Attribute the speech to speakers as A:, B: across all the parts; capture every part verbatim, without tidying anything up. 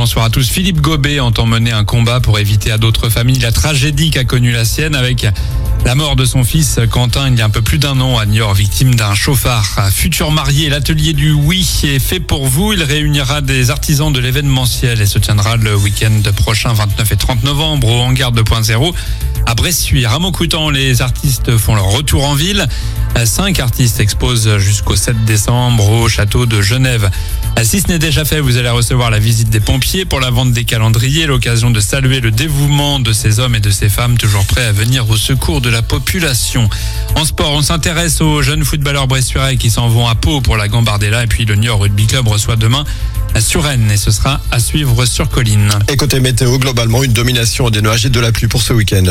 A: bonsoir à tous. Philippe Gobet entend mener un combat pour éviter à d'autres familles la tragédie qu'a connue la sienne avec la mort de son fils Quentin il y a un peu plus d'un an à Niort, victime d'un chauffard. Futur marié, l'atelier du oui est fait pour vous. Il réunira des artisans de l'événementiel et se tiendra le week-end prochain, vingt-neuf et trente novembre, au hangar deux point zéro à Bressuire. À Montcoutan, les artistes font leur retour en ville. Cinq artistes exposent jusqu'au sept décembre au château de Genève. Si ce n'est déjà fait, vous allez recevoir la visite des pompiers pour la vente des calendriers, l'occasion de saluer le dévouement de ces hommes et de ces femmes toujours prêts à venir au secours de la population. En sport, on s'intéresse aux jeunes footballeurs bressuirais qui s'en vont à Pau pour la Gambardella, et puis le Niort Rugby Club reçoit demain sur Rennes et ce sera à suivre sur Colline.
B: Et côté météo, globalement, une domination des nuages et de la pluie pour ce week-end.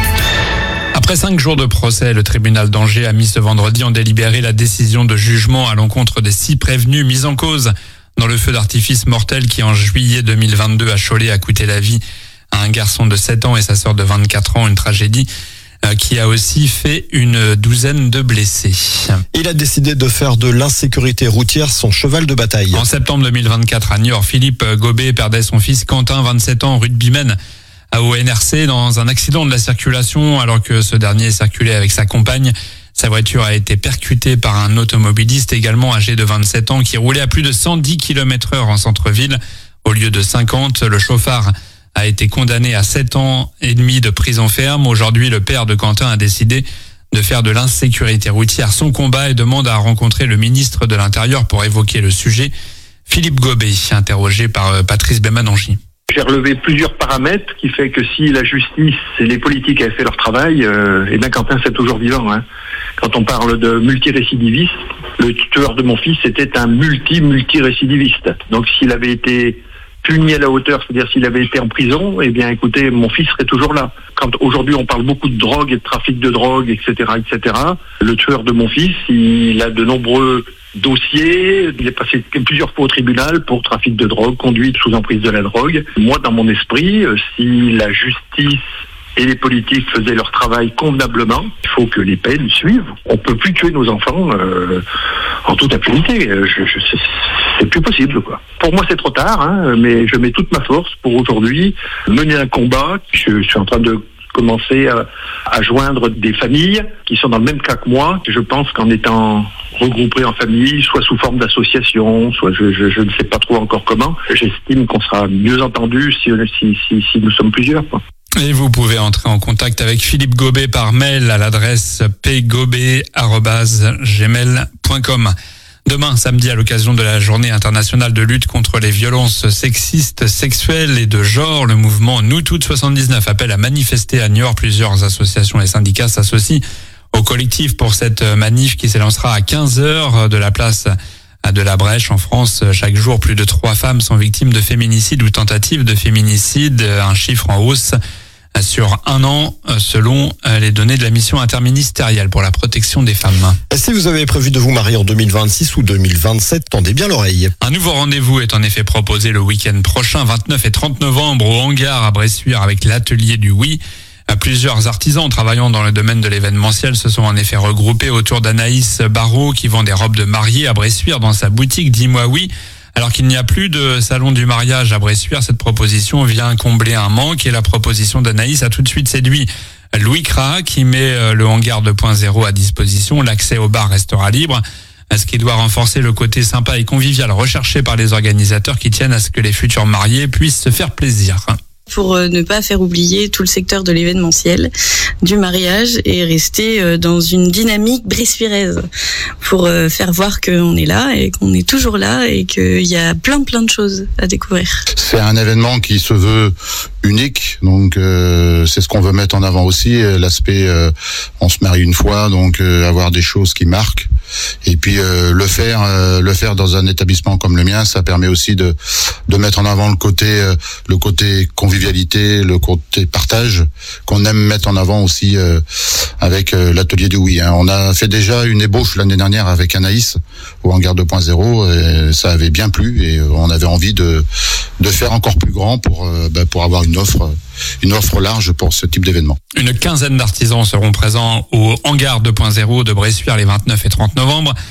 A: Après cinq jours de procès, le tribunal d'Angers a mis ce vendredi en délibéré la décision de jugement à l'encontre des six prévenus mis en cause dans le feu d'artifice mortel qui, en juillet deux mille vingt-deux, à Cholet, a coûté la vie à un garçon de sept ans et sa sœur de vingt-quatre ans. Une tragédie qui a aussi fait une douzaine de blessés.
B: Il a décidé de faire de l'insécurité routière son cheval de bataille.
A: En septembre deux mille vingt-quatre, à Niort, Philippe Gobet perdait son fils Quentin, vingt-sept ans, rugbyman, au N R C dans un accident de la circulation alors que ce dernier circulait avec sa compagne. Sa voiture a été percutée par un automobiliste également âgé de vingt-sept ans qui roulait à plus de cent dix kilomètres heure en centre-ville au lieu de cinquante. Le chauffard a été condamné à sept ans et demi de prison ferme. Aujourd'hui, le père de Quentin a décidé de faire de l'insécurité routière son combat et demande à rencontrer le ministre de l'Intérieur pour évoquer le sujet. Philippe Gobet, interrogé par Patrice Bémanangi.
C: J'ai relevé plusieurs paramètres qui fait que si la justice et les politiques avaient fait leur travail, euh, et bien Quentin c'est toujours vivant. Hein. Quand on parle de multirécidiviste, le tuteur de mon fils était un multi-multirécidiviste. Donc s'il avait été puni à la hauteur, c'est-à-dire s'il avait été en prison, eh bien écoutez, mon fils serait toujours là. Quand aujourd'hui on parle beaucoup de drogue et de trafic de drogue, et cetera, et cetera, le tueur de mon fils, il a de nombreux dossiers, il est passé plusieurs fois au tribunal pour trafic de drogue, conduite sous emprise de la drogue. Moi, dans mon esprit, si la justice et les politiques faisaient leur travail convenablement, il faut que les peines suivent. On peut plus tuer nos enfants euh, en toute impunité. Je, je, c'est, c'est plus possible, quoi. Pour moi, c'est trop tard, hein, mais je mets toute ma force pour aujourd'hui mener un combat. Je, je suis en train de commencer à, à joindre des familles qui sont dans le même cas que moi. Je pense qu'en étant regroupés en famille, soit sous forme d'association, soit je, je, je ne sais pas trop encore comment, j'estime qu'on sera mieux entendu si, si, si, si nous sommes plusieurs, quoi.
A: Et vous pouvez entrer en contact avec Philippe Gobet par mail à l'adresse p gobet arobase gmail point com. Demain, samedi, à l'occasion de la journée internationale de lutte contre les violences sexistes, sexuelles et de genre, le mouvement Nous Toutes soixante-dix-neuf appelle à manifester à Niort. Plusieurs associations et syndicats s'associent au collectif pour cette manif qui s'élancera à quinze heures de la place de la Brèche. En France, chaque jour, plus de trois femmes sont victimes de féminicide ou tentatives de féminicide, un chiffre en hausse sur un an, selon les données de la mission interministérielle pour la protection des femmes.
B: Et si vous avez prévu de vous marier en deux mille vingt-six ou deux mille vingt-sept, tendez bien l'oreille.
A: Un nouveau rendez-vous est en effet proposé le week-end prochain, vingt-neuf et trente novembre, au hangar à Bressuire avec l'atelier du oui. Plusieurs artisans travaillant dans le domaine de l'événementiel se sont en effet regroupés autour d'Anaïs Barrault qui vend des robes de mariée à Bressuire dans sa boutique Dis-moi oui. Alors qu'il n'y a plus de salon du mariage à Bressuire, cette proposition vient combler un manque et la proposition d'Anaïs a tout de suite séduit Louis Cra qui met le hangar deux point zéro à disposition. L'accès au bar restera libre, ce qui doit renforcer le côté sympa et convivial recherché par les organisateurs qui tiennent à ce que les futurs mariés puissent se faire plaisir.
D: Pour ne pas faire oublier tout le secteur de l'événementiel, du mariage et rester dans une dynamique bressuiraise pour faire voir qu'on est là et qu'on est toujours là et qu'il y a plein plein de choses à découvrir.
E: C'est un événement qui se veut unique, donc euh, c'est ce qu'on veut mettre en avant aussi, l'aspect euh, on se marie une fois, donc euh, avoir des choses qui marquent. Et puis euh, le faire, euh, le faire dans un établissement comme le mien, ça permet aussi de de mettre en avant le côté, euh, le côté convivialité, le côté partage qu'on aime mettre en avant aussi euh, avec euh, l'atelier du oui. Hein. On a fait déjà une ébauche l'année dernière avec Anaïs au hangar deux point zéro, et ça avait bien plu et on avait envie de de faire encore plus grand pour euh, bah, pour avoir une offre. une offre large pour ce type d'événement.
A: Une quinzaine d'artisans seront présents au hangar deux point zéro de Bressuire les vingt-neuf et trente novembre.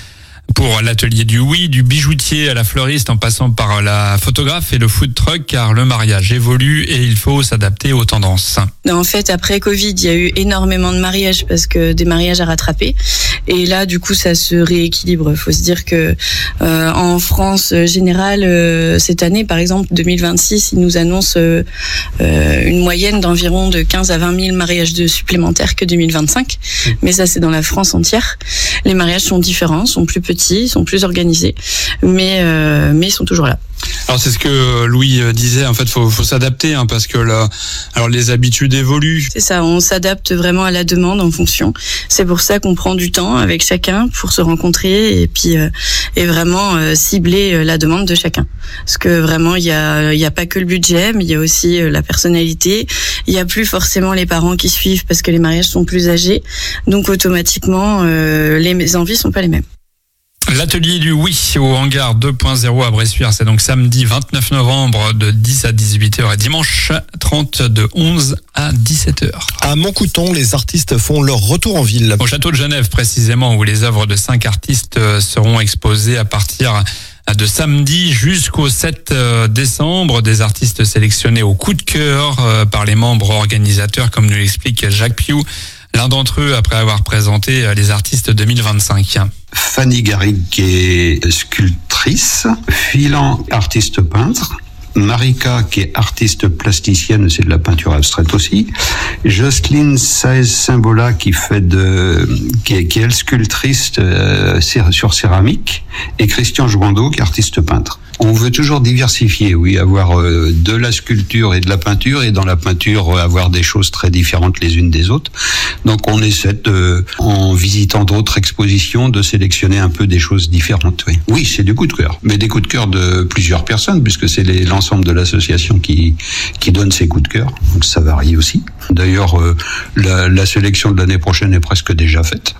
A: Pour l'atelier du oui, du bijoutier à la fleuriste en passant par la photographe et le food truck, car le mariage évolue et il faut s'adapter aux tendances.
D: En fait, après Covid, il y a eu énormément de mariages parce que des mariages à rattraper. Et là, du coup, ça se rééquilibre. Il faut se dire que euh, en France générale, euh, cette année, par exemple, deux mille vingt-six, ils nous annoncent euh, euh, une moyenne d'environ de quinze à vingt mille mariages de supplémentaires que deux mille vingt-cinq. Mais ça, c'est dans la France entière. Les mariages sont différents, sont plus petits, sont plus organisés, mais euh, mais ils sont toujours là.
A: Alors c'est ce que Louis disait, en fait faut faut s'adapter hein, parce que là, alors les habitudes évoluent.
D: C'est ça, on s'adapte vraiment à la demande en fonction. C'est pour ça qu'on prend du temps avec chacun pour se rencontrer et puis euh, et vraiment euh, cibler la demande de chacun. Parce que vraiment il y a il y a pas que le budget, mais il y a aussi la personnalité. Il y a plus forcément les parents qui suivent parce que les mariages sont plus âgés, donc automatiquement euh, les envies sont pas les mêmes.
A: L'atelier du oui au hangar deux point zéro à Bressuire, c'est donc samedi vingt-neuf novembre de dix à dix-huit heures et dimanche trente de onze à dix-sept heures.
B: À Montcouton, les artistes font leur retour en ville.
A: Au château de Genève précisément, où les œuvres de cinq artistes seront exposées à partir de samedi jusqu'au sept décembre. Des artistes sélectionnés au coup de cœur par les membres organisateurs, comme nous l'explique Jacques Piou, l'un d'entre eux après avoir présenté les artistes deux mille vingt-cinq.
F: Fanny Garrigue qui est sculptrice, Philan artiste peintre, Marika qui est artiste plasticienne, c'est de la peinture abstraite aussi, Jocelyne Saez-Symbola qui fait de qui est, qui est elle sculptrice euh, sur céramique, et Christian Jouandeau qui est artiste peintre. On veut toujours diversifier, oui, avoir euh, de la sculpture et de la peinture, et dans la peinture euh, avoir des choses très différentes les unes des autres. Donc on essaie de, en visitant d'autres expositions, de sélectionner un peu des choses différentes. Oui, oui, c'est du coup de cœur, mais des coups de cœur de plusieurs personnes, puisque c'est les, l'ensemble de l'association qui qui donne ses coups de cœur. Donc ça varie aussi. D'ailleurs, euh, la, la sélection de l'année prochaine est presque déjà faite.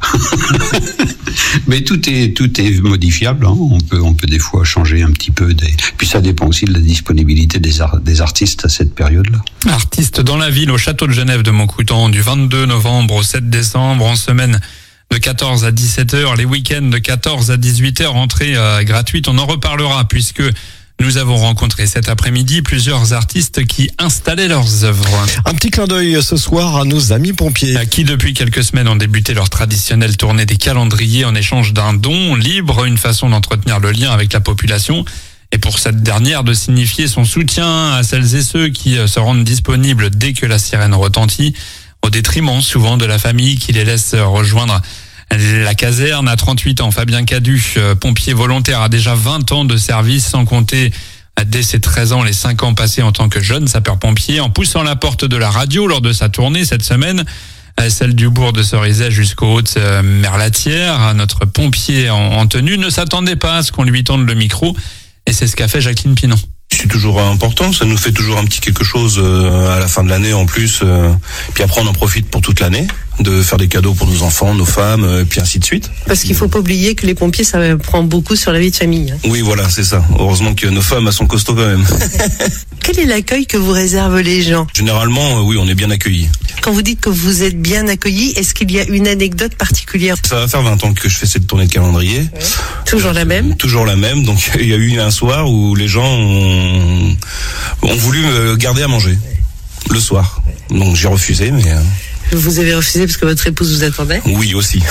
F: Mais tout est tout est modifiable. Hein. On peut on peut des fois changer un petit peu. Des... Puis ça dépend aussi de la disponibilité des, ar- des artistes à cette période-là.
A: Artistes dans la ville au château de Genève de Montcouton du vingt-deux novembre au sept décembre, en semaine de quatorze à dix-sept heures, les week-ends de quatorze à dix-huit heures, entrée euh, gratuite. On en reparlera puisque nous avons rencontré cet après-midi plusieurs artistes qui installaient leurs œuvres.
B: Un petit clin d'œil ce soir à nos amis pompiers.
A: Qui depuis quelques semaines ont débuté leur traditionnelle tournée des calendriers en échange d'un don libre, une façon d'entretenir le lien avec la population. Et pour cette dernière, de signifier son soutien à celles et ceux qui se rendent disponibles dès que la sirène retentit, au détriment souvent de la famille qui les laisse rejoindre la caserne. À trente-huit ans, Fabien Cadu, pompier volontaire, a déjà vingt ans de service, sans compter dès ses treize ans les cinq ans passés en tant que jeune sapeur-pompier, en poussant la porte de la radio lors de sa tournée cette semaine, celle du bourg de Cerizay jusqu'aux Hautes-Merlatières. Notre pompier en tenue ne s'attendait pas à ce qu'on lui tende le micro, et c'est ce qu'a fait Jacqueline Pinon.
G: C'est toujours important, ça nous fait toujours un petit quelque chose à la fin de l'année en plus. Puis après on en profite pour toute l'année, de faire des cadeaux pour nos enfants, nos femmes, et puis ainsi de suite.
H: Parce qu'il faut pas oublier que les pompiers, ça prend beaucoup sur la vie de famille.
G: Oui, voilà, c'est ça. Heureusement que nos femmes, elles sont costauds quand même.
H: Quel est l'accueil que vous réservent les gens ?
G: Généralement, oui, on est bien accueillis.
H: Quand vous dites que vous êtes bien accueillis, est-ce qu'il y a une anecdote particulière ?
G: Ça va faire vingt ans que je fais cette tournée de calendrier.
H: Ouais. Toujours la même ?
G: Toujours la même. Donc il y a eu un soir où les gens ont, ont voulu me garder à manger le soir. Donc j'ai refusé, mais...
H: Vous avez refusé parce que votre épouse vous attendait ?
G: Oui, aussi.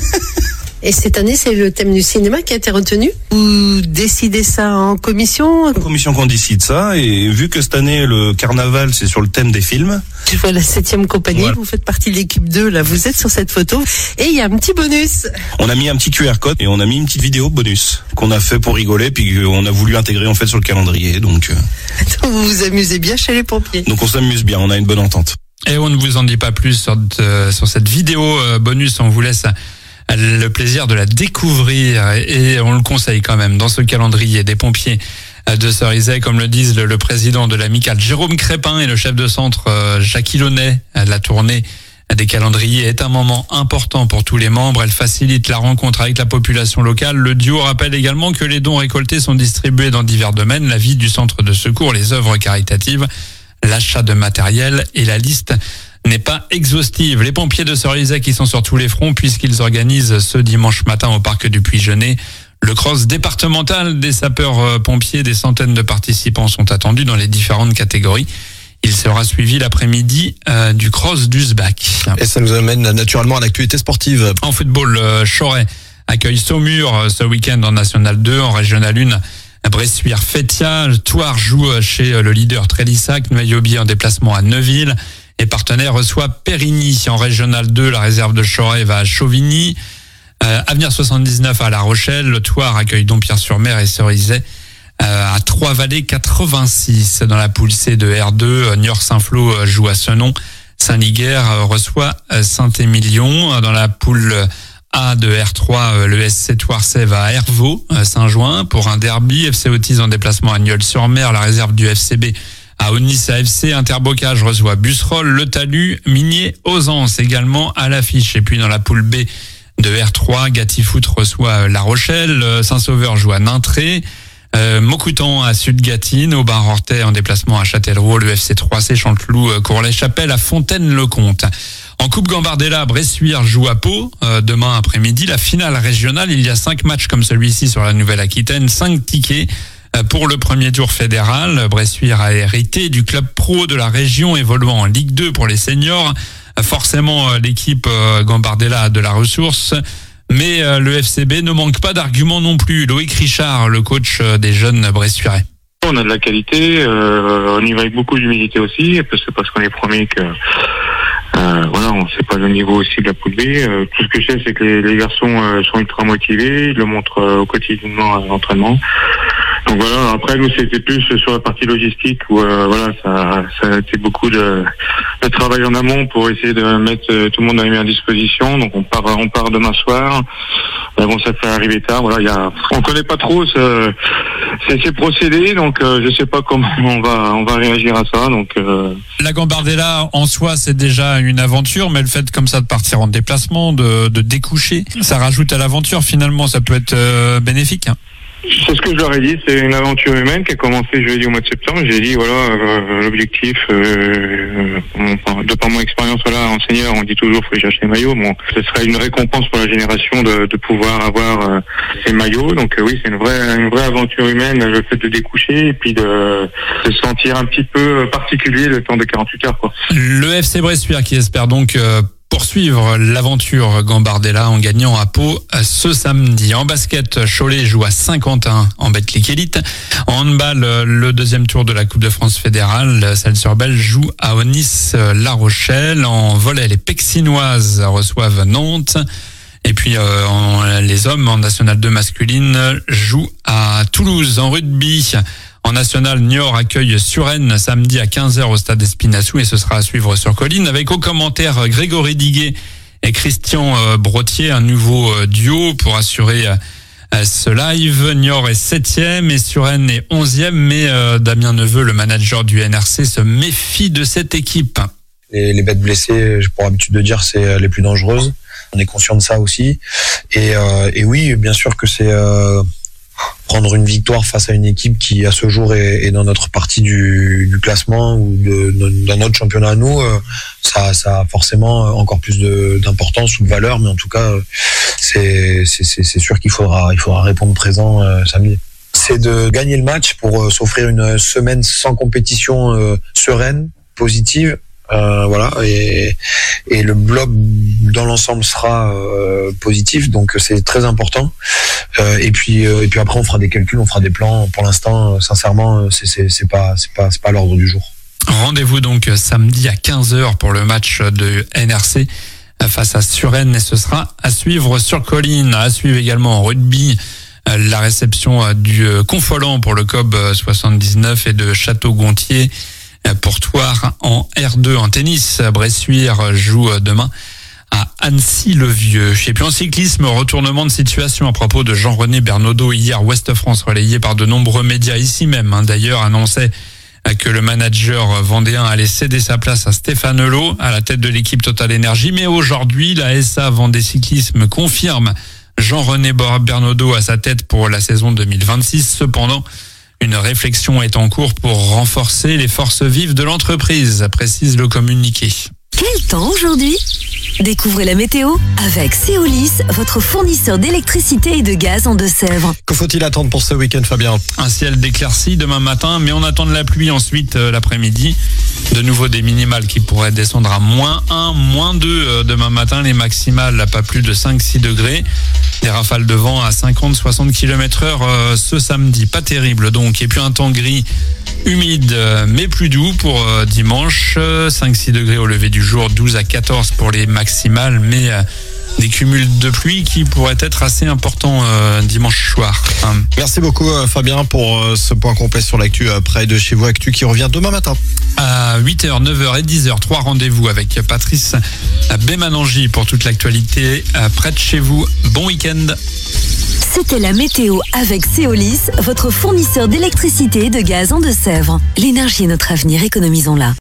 H: Et cette année, c'est le thème du cinéma qui a été retenu ? Vous décidez ça en commission ?
G: En commission qu'on décide ça, et vu que cette année, le carnaval, c'est sur le thème des films.
H: Je vois la septième compagnie, voilà. Vous faites partie de l'équipe deux, là, vous êtes sur cette photo, et il y a un petit bonus.
G: On a mis un petit Q R code, et on a mis une petite vidéo bonus, qu'on a fait pour rigoler, puis qu'on a voulu intégrer, en fait, sur le calendrier, donc...
H: donc vous vous amusez bien chez les pompiers.
G: Donc on s'amuse bien, on a une bonne entente.
A: Et on ne vous en dit pas plus sur, de, sur cette vidéo bonus, on vous laisse le plaisir de la découvrir, et on le conseille quand même dans ce calendrier des pompiers de Cerizay, comme le disent le, le président de l'amicale Jérôme Crépin et le chef de centre Jacques Ilonnet. La tournée des calendriers est un moment important pour tous les membres, elle facilite la rencontre avec la population locale. Le duo rappelle également que les dons récoltés sont distribués dans divers domaines, la vie du centre de secours, les œuvres caritatives, l'achat de matériel, et la liste n'est pas exhaustive. Les pompiers de Cerizay qui sont sur tous les fronts puisqu'ils organisent ce dimanche matin au parc du Puy-Genet Le cross départemental des sapeurs-pompiers, des centaines de participants sont attendus dans les différentes catégories. Il sera suivi l'après-midi euh, du cross d'Usbach.
B: Et ça nous amène naturellement à l'actualité sportive.
A: En football, euh, Choret accueille Saumur euh, ce week-end en National deux, en Régional un. Bressuire-Fétia, Thouars joue chez le leader Trélissac, Noyaubier en déplacement à Neuville. Et Partenaire reçoit Périgny. En Régional deux, la réserve de Choret va à Chauvigny. Euh, Avenir soixante-dix-neuf à La Rochelle. Le Thouars accueille Dompierre-sur-Mer et Cerizay euh, à Trois-Vallées quatre-vingt-six. Dans la poule C de R deux, Niort-Saint-Flour joue à Senon. Saint-Liguerre reçoit Saint-Émilion. Dans la poule A de R trois, le S C Thouarset va à Hervaux, Saint-Jouin pour un derby. F C Autis en déplacement à Nieul-sur-Mer. La réserve du F C B à Aunis A F C. Interbocage reçoit Busserolles. Le Talus, Migné, Ausence également à l'affiche. Et puis dans la poule B de R trois, Gatifoot reçoit La Rochelle. Saint-Sauveur joue à Nintré. Euh, Maucoutan à Sud-Gatine. Aubin-Rortais en déplacement à Châtellerault. Le F C trois C Chanteloup, Courlay-Chapelle à Fontaine-le-Comte. En Coupe Gambardella, Bressuire joue à Pau euh, demain après-midi. La finale régionale, il y a cinq matchs comme celui-ci sur la Nouvelle-Aquitaine, cinq tickets euh, pour le premier tour fédéral. Bressuire a hérité du club pro de la région évoluant en Ligue deux pour les seniors. Euh, forcément, euh, l'équipe euh, Gambardella a de la ressource, mais euh, le F C B ne manque pas d'arguments non plus. Loïc Richard, le coach euh, des jeunes Bressuirais.
I: On a de la qualité, euh, on y va avec beaucoup d'humilité aussi, parce que parce qu'on est premier que Euh, voilà, on sait pas le niveau aussi de la poule B. Euh, tout ce que je sais, c'est que les, les garçons euh, sont ultra motivés, ils le montrent euh, au quotidiennement à l'entraînement. Donc voilà, après nous c'était plus sur la partie logistique où euh, voilà, ça, ça a été beaucoup de, de travail en amont pour essayer de mettre euh, tout le monde dans les meilleures dispositions. Donc on part, on part demain soir. Euh, bon, ça fait arriver tard. Voilà, il y a, on connaît pas trop ce, ces, ces procédés, donc euh, je sais pas comment on va, on va réagir à ça. Donc euh...
A: la Gambardella en soi c'est déjà une aventure, mais le fait comme ça de partir en déplacement, de, de découcher, ça rajoute à l'aventure. Finalement, ça peut être euh, bénéfique. Hein.
I: C'est ce que je leur ai dit, c'est une aventure humaine qui a commencé, je l'ai dit, au mois de septembre. J'ai dit, voilà, euh, l'objectif, euh, euh, de par mon expérience, voilà, enseignant, on dit toujours, faut chercher les maillots. Bon, ce serait une récompense pour la génération de, de pouvoir avoir euh, ces maillots. Donc euh, oui, c'est une vraie, une vraie aventure humaine, le fait de découcher et puis de se sentir un petit peu particulier le temps de quarante-huit heures, quoi.
A: Le F C Bressuire qui espère donc euh, poursuivre l'aventure Gambardella en gagnant à Pau ce samedi. En basket, Cholet joue à Saint-Quentin en Betclic Elite. En handball, le deuxième tour de la Coupe de France fédérale, Celles-sur-Belle joue à Aunis-La Rochelle. En volley, les Pexinoises reçoivent Nantes. Et puis euh, en, les hommes en National deux masculine jouent à Toulouse. En rugby, en National, Niort accueille Suresnes samedi à quinze heures au stade Espinassou et ce sera à suivre sur Colline avec au commentaire Grégory Diguet et Christian Brottier, un nouveau duo pour assurer ce live. Niort est septième et Suresnes est onzième, mais Damien Neveu, le manager du N R C, se méfie de cette équipe.
J: Les, les bêtes blessées, j'ai pour habitude de dire, c'est les plus dangereuses. On est conscient de ça aussi. Et, euh, et oui, bien sûr que c'est... Euh prendre une victoire face à une équipe qui à ce jour est, est dans notre partie du, du classement ou de, de, dans notre championnat à nous, euh, ça, ça a forcément encore plus de, d'importance ou de valeur, mais en tout cas c'est, c'est, c'est sûr qu'il faudra, il faudra répondre présent euh, samedi. C'est de gagner le match pour euh, s'offrir une semaine sans compétition euh, sereine, positive. Euh, voilà, et, et le bloc dans l'ensemble sera euh, positif, donc c'est très important. Euh, et puis euh, et puis après on fera des calculs, on fera des plans. Pour l'instant, sincèrement, c'est c'est c'est pas c'est pas c'est pas l'ordre du jour.
A: Rendez-vous donc samedi à quinze heures pour le match de N R C face à Suresnes et ce sera à suivre sur Colline. À suivre également en rugby la réception du Confolens pour le C O B soixante-dix-neuf et de Château-Gontier pour Thouars en R deux. En tennis, Bressuire joue demain à Annecy-le-Vieux. Et puis en cyclisme, retournement de situation à propos de Jean-René Bernaudot hier. Ouest France, relayé par de nombreux médias ici même, hein, d'ailleurs, annonçait que le manager vendéen allait céder sa place à Stéphane Hulot à la tête de l'équipe Total Énergie. Mais aujourd'hui, la S A Vendée Cyclisme confirme Jean-René Bernaudot à sa tête pour la saison deux mille vingt-six. Cependant, une réflexion est en cours pour renforcer les forces vives de l'entreprise, précise le communiqué.
K: Quel temps aujourd'hui ? Découvrez la météo avec Céolis, votre fournisseur d'électricité et de gaz en Deux-Sèvres.
B: Que faut-il attendre pour ce week-end, Fabien?
A: Un ciel d'éclaircies demain matin, mais on attend de la pluie ensuite euh, l'après-midi. De nouveau des minimales qui pourraient descendre à moins un, moins deux euh, demain matin. Les maximales à pas plus de cinq six degrés. Des rafales de vent à cinquante à soixante kilomètres heure euh, ce samedi. Pas terrible donc. Et puis un temps gris, humide, euh, mais plus doux pour euh, dimanche. Euh, cinq six degrés au lever du jour, douze à quatorze pour les maximales. Mais euh, des cumuls de pluie qui pourraient être assez importants euh, dimanche soir. Hein.
B: Merci beaucoup euh, Fabien pour euh, ce point complet sur l'actu euh, près de chez vous. Actu qui revient demain matin.
A: À huit heures, neuf heures et dix heures, trois rendez-vous avec Patrice Bémanangi pour toute l'actualité euh, près de chez vous. Bon week-end.
K: C'était la météo avec Céolis, votre fournisseur d'électricité et de gaz en Deux-Sèvres. L'énergie est notre avenir, économisons-la.